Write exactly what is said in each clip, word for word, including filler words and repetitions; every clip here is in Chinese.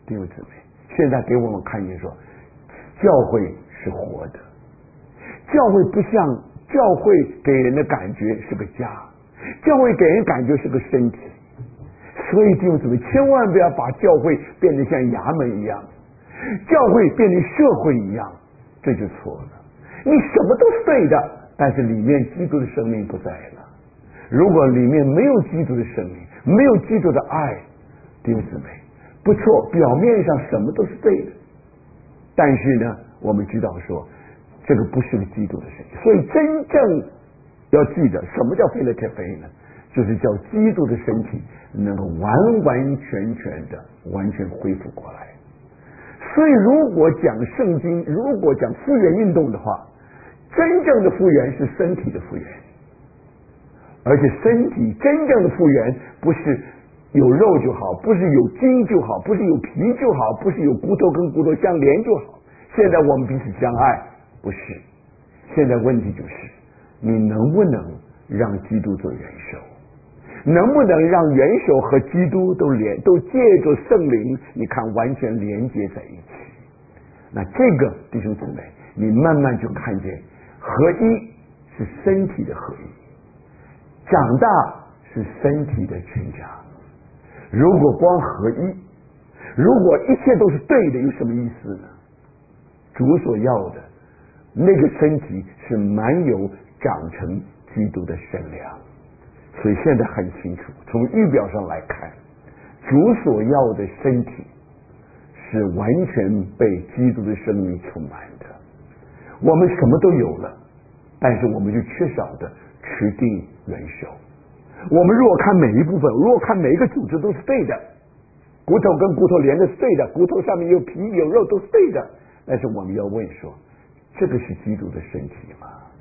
弟兄姊妹，现在给我们看见说，教会是活的，教会不像教会给人的感觉是个家，教会给人感觉是个身体。所以弟兄姊妹，千万不要把教会变得像衙门一样，教会变成社会一样，这就错了。你什么都是对的，但是里面基督的生命不在了。如果里面没有基督的生命，没有基督的爱，弟兄姊妹，不错，表面上什么都是对的，但是呢，我们知道说这个不是个基督的身体。所以真正要记得什么叫腓立特福音呢？就是叫基督的身体能够完完全全的完全恢复过来。所以如果讲圣经，如果讲复原运动的话，真正的复原是身体的复原，而且身体真正的复原不是有肉就好，不是有筋就好，不是有皮就好，不是有骨头跟骨头相连就好。现在我们彼此相爱，不是。现在问题就是你能不能让基督做元首，能不能让元首和基督都连都借着圣灵，你看完全连接在一起。那这个弟兄姊妹，你慢慢就看见合一是身体的合一，长大是身体的成长。如果光合一，如果一切都是对的，有什么意思呢？主所要的那个身体是蛮有长成基督的身量。所以现在很清楚，从预表上来看，主所要的身体是完全被基督的生命充满的。我们什么都有了，但是我们就缺少的持定元首。我们如果看每一部分，如果看每一个组织都是对的，骨头跟骨头连的是对的，骨头上面有皮有肉都是对的，但是我们要问说，这个是基督的身体吗？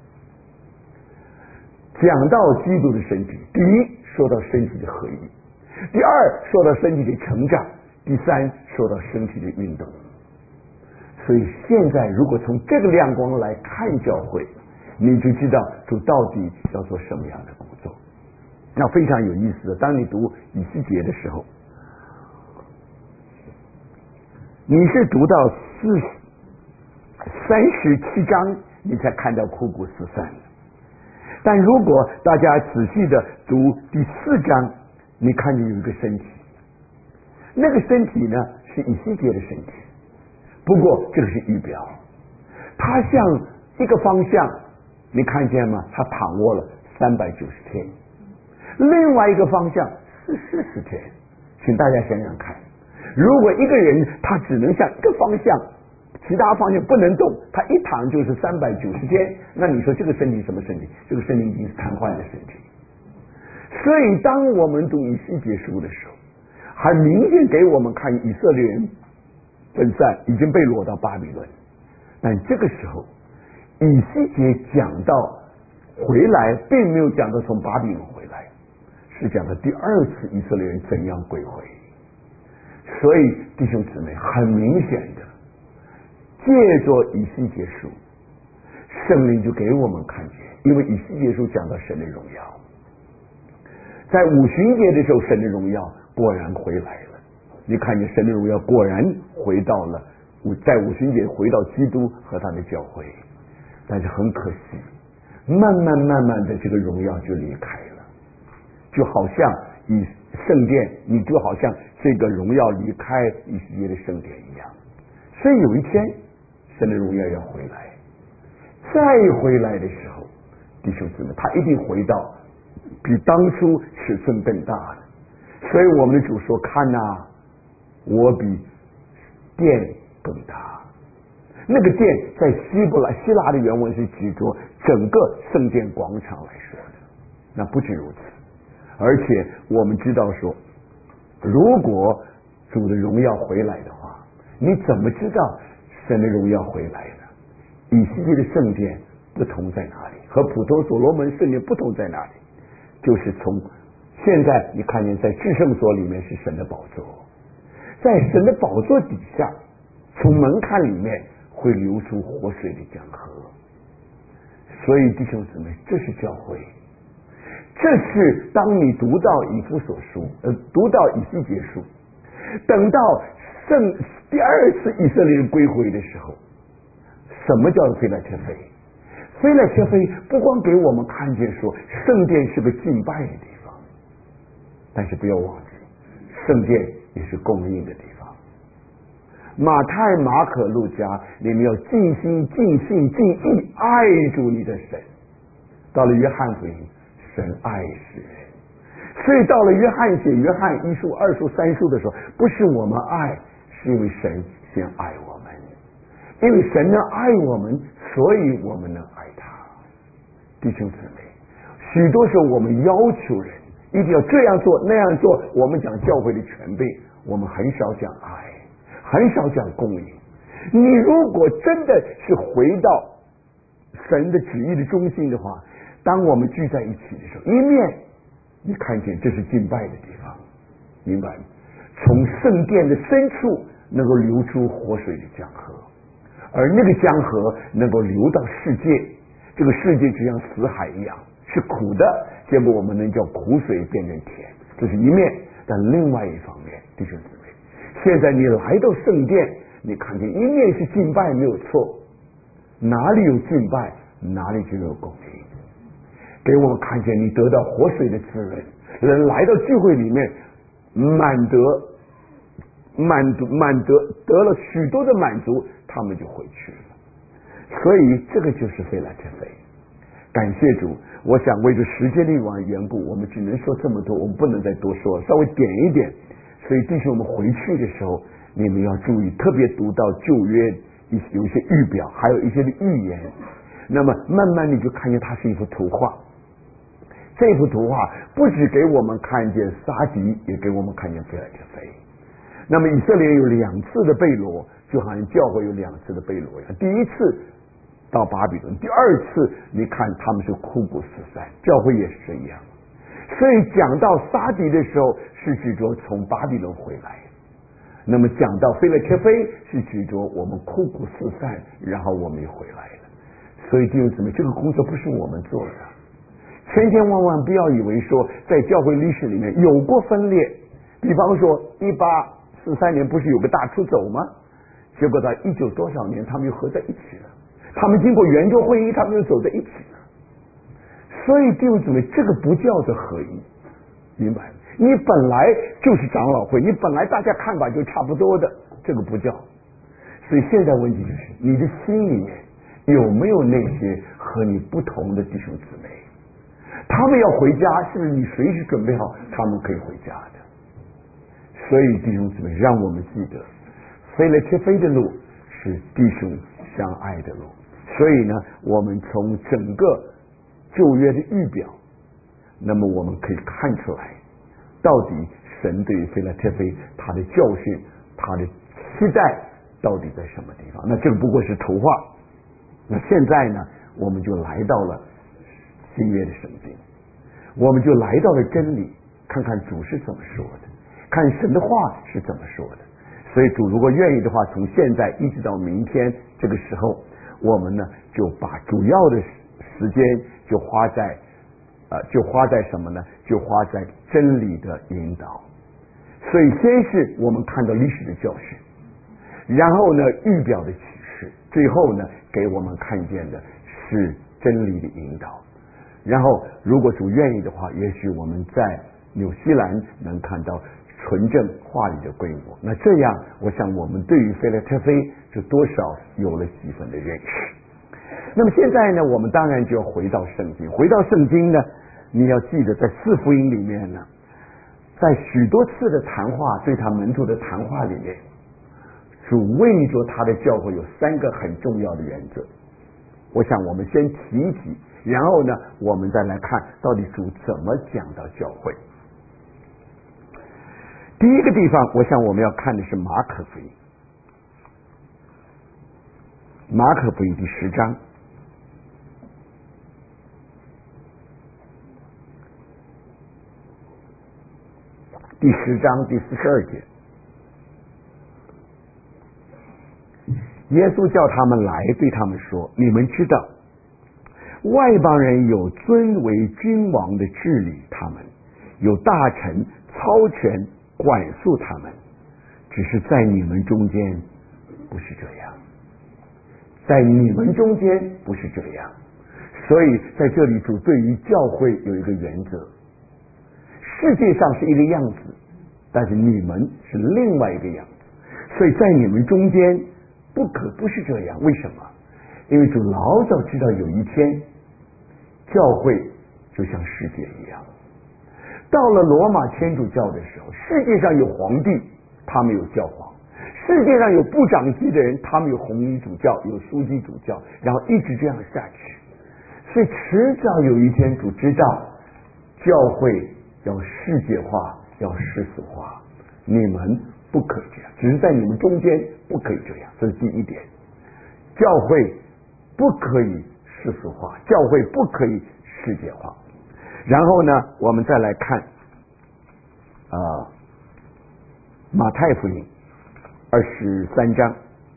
讲到基督的身体，第一说到身体的合一，第二说到身体的成长，第三说到身体的运动。所以现在如果从这个亮光来看教会，你就知道主到底要做什么样的工作。那非常有意思的，当你读以西结的时候，你是读到四三十七章你才看到枯骨四散。但如果大家仔细的读第四章，你看见有一个身体，那个身体呢是以西结的身体，不过这个是预表，它向一个方向，你看见吗？它躺卧了三百九十天，另外一个方向是四十天。请大家想想看，如果一个人他只能向一个方向，其他方向不能动，他一躺就是三百九十天，那你说这个身体什么身体？这个身体已经是瘫痪的身体。所以当我们读以西结书的时候，很明显给我们看以色列人分散，已经被掳到巴比伦。但这个时候以西结讲到回来，并没有讲到从巴比伦回来，是讲到第二次以色列人怎样归回。所以弟兄姊妹，很明显的借着以西结书，圣灵就给我们看见，因为以西结书讲到神的荣耀，在五旬节的时候，神的荣耀果然回来了。你看见神的荣耀果然回到了，在五旬节回到基督和他的教会，但是很可惜，慢慢慢慢的这个荣耀就离开了，就好像以圣殿，你就好像这个荣耀离开以西结的圣殿一样。所以有一天神的荣耀要回来，再回来的时候，弟兄姊妹，他一定回到比当初尺寸更大的。所以我们的主说，看啊，我比殿更大。那个殿在希伯来希腊的原文是指着整个圣殿广场来说的。那不止如此，而且我们知道说，如果主的荣耀回来的话，你怎么知道神的荣耀回来了？以西结的圣殿不同在哪里？和普通所罗门圣殿不同在哪里？就是从现在你看见在至圣所里面是神的宝座，在神的宝座底下，从门槛里面会流出活水的江河。所以弟兄姊妹，这是教会，这是当你读到以弗所书，呃，读到以西结书，等到圣第二次以色列人归回的时候，什么叫做菲拉铁菲？菲拉铁菲不光给我们看见说圣殿是个敬拜的地方，但是不要忘记，圣殿也是供应的地方。马太、马可、路加，你们要尽心、尽性、尽意爱主你的神。到了约翰福音，神爱世人，所以到了约翰写约翰一书、二书、三书的时候，不是我们爱，是因为神先爱我们，因为神能爱我们，所以我们能爱他。弟兄姊妹，许多时候我们要求人一定要这样做那样做，我们讲教会的权柄，我们很少讲爱，很少讲公义。你如果真的是回到神的旨意的中心的话，当我们聚在一起的时候，一面你看见这是敬拜的地方，明白吗？从圣殿的深处能够流出活水的江河，而那个江河能够流到世界，这个世界就像死海一样，是苦的，结果我们能叫苦水变成甜，这是一面。但另外一方面，弟兄姊妹，现在你来到圣殿，你看见一面是敬拜没有错，哪里有敬拜哪里就有供应，给我们看见你得到活水的滋润，人来到聚会里面满得满足满得得了许多的满足，他们就回去了。所以这个就是菲拉铁菲。感谢主，我想为着时间的缘故，我们只能说这么多，我们不能再多说，稍微点一点。所以弟兄们回去的时候，你们要注意，特别读到旧约有一些预表，还有一些的预言，那么慢慢你就看见它是一幅图画。这幅图画不只给我们看见撒狄，也给我们看见菲拉铁菲。那么以色列有两次的被掳，就好像教会有两次的被掳一样。第一次到巴比伦，第二次你看他们是枯骨四散，教会也是一样。所以讲到撒狄的时候，是指着从巴比伦回来；那么讲到菲拉铁菲，是指着我们枯骨四散，然后我们也回来了。所以弟兄姊妹，这个工作不是我们做的，千千万万不要以为说在教会历史里面有过分裂。比方说一八四三年不是有个大出走吗？结果到一九多少年他们又合在一起了，他们经过圆桌会议，他们又走在一起了。所以弟兄姊妹，这个不叫做合一，明白？你本来就是长老会，你本来大家看法就差不多的，这个不叫。所以现在问题就是你的心里面有没有那些和你不同的弟兄姊妹？他们要回家，是不是你随时准备好他们可以回家的？所以弟兄姊妹，让我们记得菲拉铁菲的路是弟兄相爱的路。所以呢，我们从整个旧约的预表，那么我们可以看出来，到底神对于菲拉铁菲他的教训，他的期待到底在什么地方。那这个不过是图画。那现在呢，我们就来到了新约的圣经，我们就来到了真理，看看主是怎么说的，看神的话是怎么说的。所以主如果愿意的话，从现在一直到明天这个时候，我们呢就把主要的时间就花在呃，就花在什么呢？就花在真理的引导。所以先是我们看到历史的教训，然后呢预表的启示，最后呢给我们看见的是真理的引导。然后如果主愿意的话，也许我们在纽西兰能看到纯正话语的规模。那这样我想我们对于菲拉铁菲就多少有了几分的认识。那么现在呢，我们当然就要回到圣经。回到圣经呢，你要记得在四福音里面呢，在许多次的谈话，对他门徒的谈话里面，主为着他的教会有三个很重要的原则。我想我们先提一提，然后呢我们再来看到底主怎么讲到教会。第一个地方我想我们要看的是马可福音，马可福音第十章第十章第四十二节，耶稣叫他们来，对他们说，你们知道外邦人有尊为君王的治理他们，有大臣操权管束他们， 只是在你们中间不是这样，在你们中间不是这样。所以在这里主对于教会有一个原则，世界上是一个样子，但是你们是另外一个样子，所以在你们中间不可不是这样。为什么？因为主老早知道有一天教会就像世界一样，到了罗马天主教的时候，世界上有皇帝，他们有教皇；世界上有部长级的人，他们有红衣主教，有枢机主教，然后一直这样下去。所以迟早有一天主知道教会要世界化，要世俗化，你们不可以这样，只是在你们中间不可以这样，这是第一点。教会不可以世俗化，教会不可以世界化。然后呢，我们再来看啊、呃，马太福音二十三章。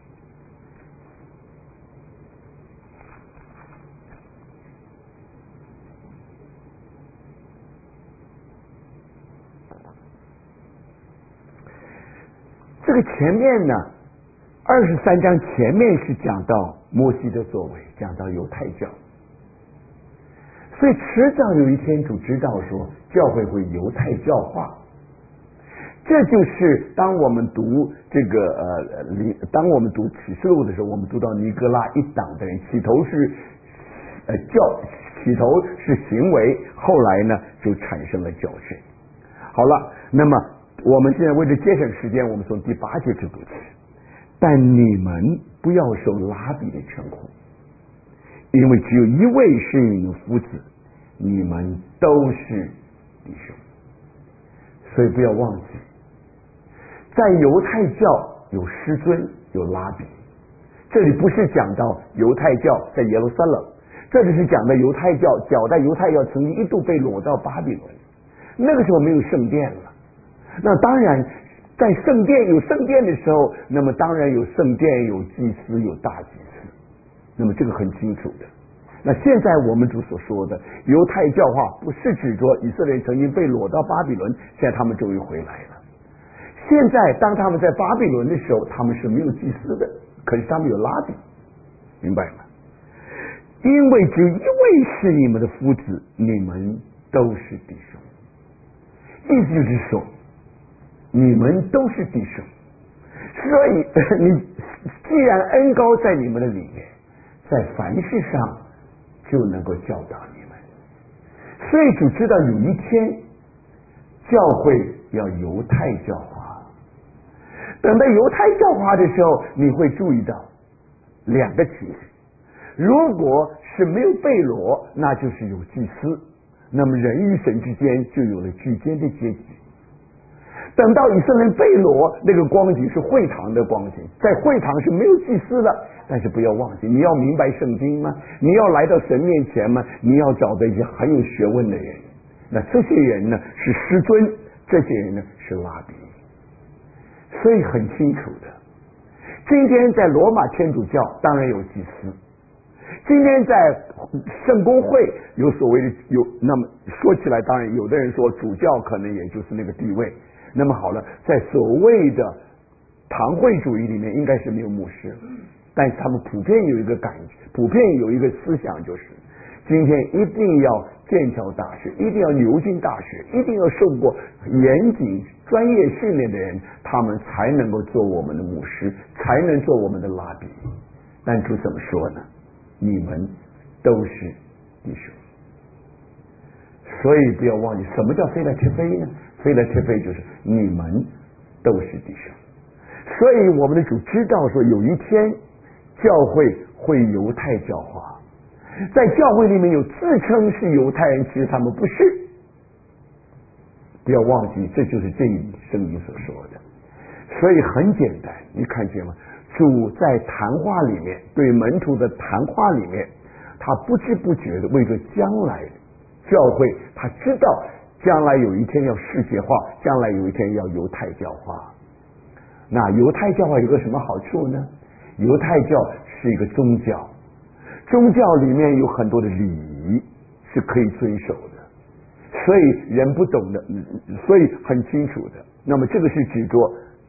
这个前面呢，二十三章前面是讲到摩西的作为，讲到犹太教，所以迟早有一天主知道说教会会犹太教化。这就是当我们读这个呃，当我们读启示录的时候，我们读到尼哥拉一党的人，起头是呃教，起头是行为，后来呢就产生了教训。好了，那么我们现在为了节省时间，我们从第八节就读起。但你们不要受拉比的称呼，因为只有一位是你们夫子，你们都是弟兄。所以不要忘记，在犹太教有师尊有拉比，这里不是讲到犹太教在耶路撒冷，这里是讲的犹太教，讲到犹太教曾经一度被掳到巴比伦，那个时候没有圣殿了。那当然在圣殿有圣殿的时候，那么当然有圣殿，有祭司，有大祭司，那么这个很清楚的。那现在我们主所说的犹太教化，不是指着以色列人曾经被掳到巴比伦，现在他们终于回来了。现在当他们在巴比伦的时候，他们是没有祭司的，可是他们有拉比，明白吗？因为只有一位是你们的夫子，你们都是弟兄。意思就是说你们都是弟兄，所以你既然恩膏在你们的里面，在凡事上就能够教导你们。所以主知道有一天教会要犹太教化，等到犹太教化的时候，你会注意到两个情形。如果是没有被掳，那就是有祭司，那么人与神之间就有了居间的阶级。等到以色列人被掳，那个光景是会堂的光景，在会堂是没有祭司的。但是不要忘记，你要明白圣经吗？你要来到神面前吗？你要找到一些很有学问的人，那这些人呢是师尊，这些人呢是拉比。所以很清楚的，今天在罗马天主教当然有祭司，今天在圣公会有所谓的有，那么说起来当然有的人说主教可能也就是那个地位。那么好了，在所谓的堂会主义里面应该是没有牧师，但是他们普遍有一个感觉，普遍有一个思想，就是今天一定要剑桥大学，一定要牛津大学，一定要受过严谨专业训练的人，他们才能够做我们的牧师，才能做我们的拉比。但主怎么说呢？你们都是弟兄。所以不要忘记，什么叫非来贴非呢？非来贴非就是你们都是弟兄。所以我们的主知道说有一天教会会犹太教化，在教会里面有自称是犹太人，其实他们不是。不要忘记，这就是这一圣经所说的。所以很简单，你看见吗？主在谈话里面，对门徒的谈话里面，他不知不觉的为着将来教会，他知道将来有一天要世界化，将来有一天要犹太教化。那犹太教化有个什么好处呢？犹太教是一个宗教，宗教里面有很多的礼仪是可以遵守的，所以人不懂的，所以很清楚的。那么这个是指着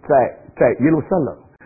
在在耶路撒冷